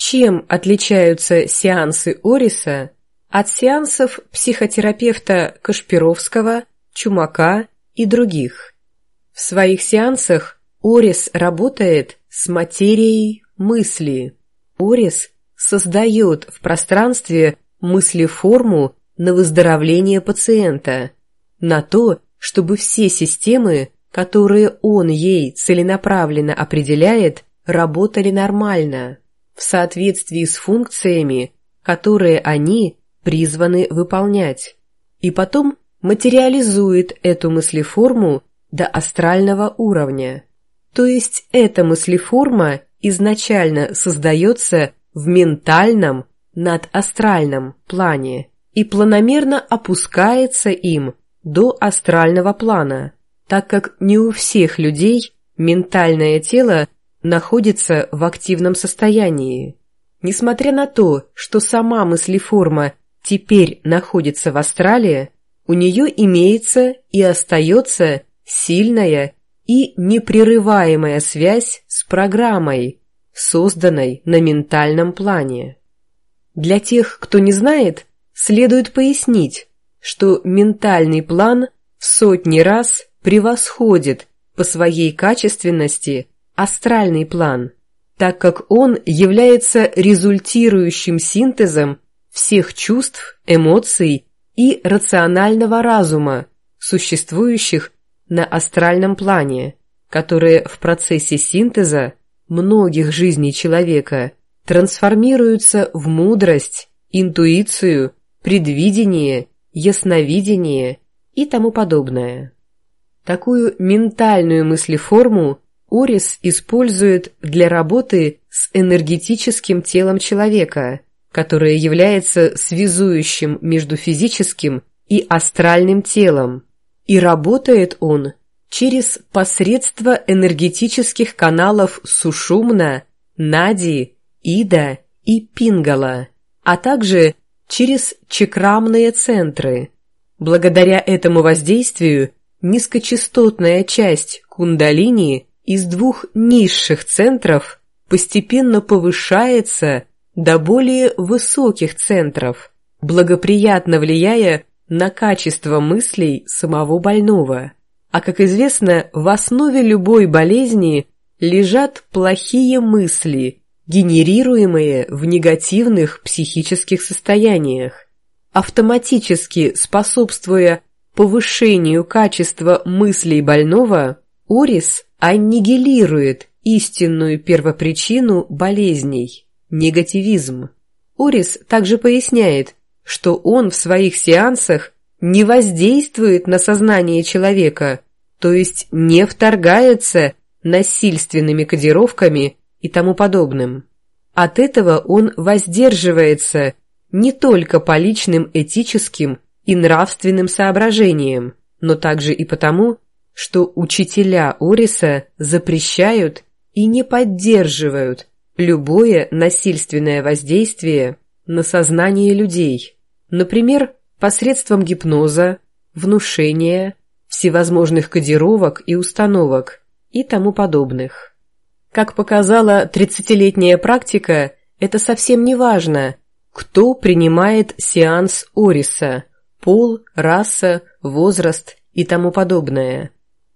Чем отличаются сеансы Ориса от сеансов психотерапевта Кашпировского, Чумака и других? В своих сеансах Орис работает с материей мысли. Орис создает в пространстве мыслеформу на выздоровление пациента, на то, чтобы все системы, которые он ей целенаправленно определяет, работали нормально, в соответствии с функциями, которые они призваны выполнять, и потом материализует эту мыслеформу до астрального уровня. То есть эта мыслеформа изначально создается в ментальном надастральном плане и планомерно опускается им до астрального плана, так как не у всех людей ментальное тело находится в активном состоянии. Несмотря на то, что сама мыслеформа теперь находится в астрале, у нее имеется и остается сильная и непрерываемая связь с программой, созданной на ментальном плане. Для тех, кто не знает, следует пояснить, что ментальный план в сотни раз превосходит по своей качественности астральный план, так как он является результирующим синтезом всех чувств, эмоций и рационального разума, существующих на астральном плане, которые в процессе синтеза многих жизней человека трансформируются в мудрость, интуицию, предвидение, ясновидение и тому подобное. Такую ментальную мыслеформу Орис использует для работы с энергетическим телом человека, которое является связующим между физическим и астральным телом, и работает он через посредство энергетических каналов Сушумна, Нади, Ида и Пингала, а также через чакрамные центры. Благодаря этому воздействию низкочастотная часть кундалини из двух низших центров постепенно повышается до более высоких центров, благоприятно влияя на качество мыслей самого больного. А как известно, в основе любой болезни лежат плохие мысли, генерируемые в негативных психических состояниях. Автоматически способствуя повышению качества мыслей больного, Орис аннигилирует истинную первопричину болезней – негативизм. Орис также поясняет, что он в своих сеансах не воздействует на сознание человека, то есть не вторгается насильственными кодировками и тому подобным. От этого он воздерживается не только по личным этическим и нравственным соображениям, но также и потому, что учителя Ориса запрещают и не поддерживают любое насильственное воздействие на сознание людей, например, посредством гипноза, внушения, всевозможных кодировок и установок и тому подобных. Как показала 30-летняя практика, это совсем не важно, кто принимает сеанс Ориса – пол, раса, возраст и тому подобное.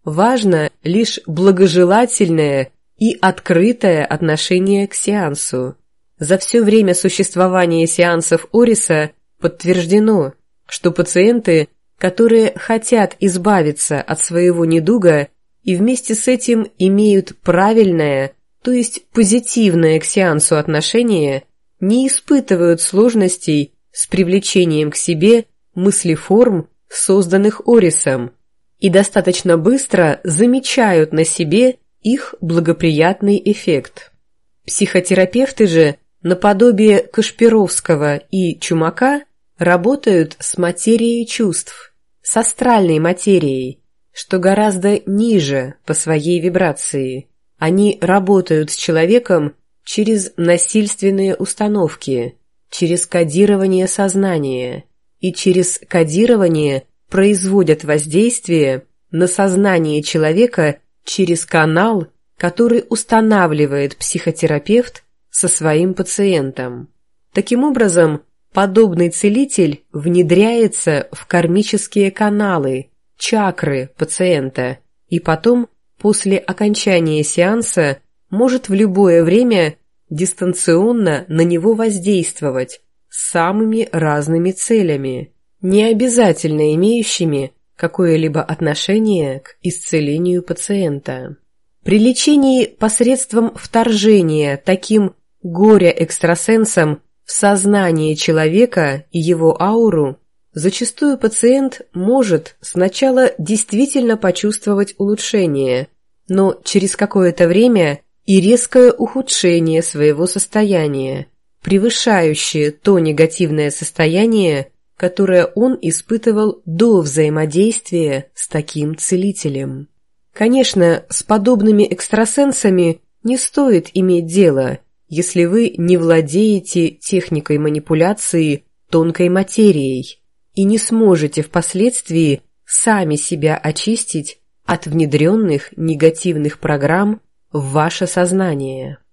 Важно лишь благожелательное и открытое отношение к сеансу. За все время существования сеансов Ориса подтверждено, что пациенты, которые хотят избавиться от своего недуга и вместе с этим имеют правильное, то есть позитивное к сеансу отношение, не испытывают сложностей с привлечением к себе мыслеформ, созданных Орисом, и достаточно быстро замечают на себе их благоприятный эффект. Психотерапевты же, наподобие Кашпировского и Чумака, работают с материей чувств, с астральной материей, что гораздо ниже по своей вибрации. Они работают с человеком через насильственные установки, через кодирование сознания, и через кодирование производят воздействие на сознание человека через канал, который устанавливает психотерапевт со своим пациентом. Таким образом, подобный целитель внедряется в кармические каналы, чакры пациента, и потом, после окончания сеанса, может в любое время дистанционно на него воздействовать с самыми разными целями, не обязательно имеющими какое-либо отношение к исцелению пациента. При лечении посредством вторжения таким горе-экстрасенсом в сознание человека и его ауру, зачастую пациент может сначала действительно почувствовать улучшение, но через какое-то время и резкое ухудшение своего состояния, превышающее то негативное состояние, которое он испытывал до взаимодействия с таким целителем. Конечно, с подобными экстрасенсами не стоит иметь дело, если вы не владеете техникой манипуляции тонкой материей и не сможете впоследствии сами себя очистить от внедренных негативных программ в ваше сознание.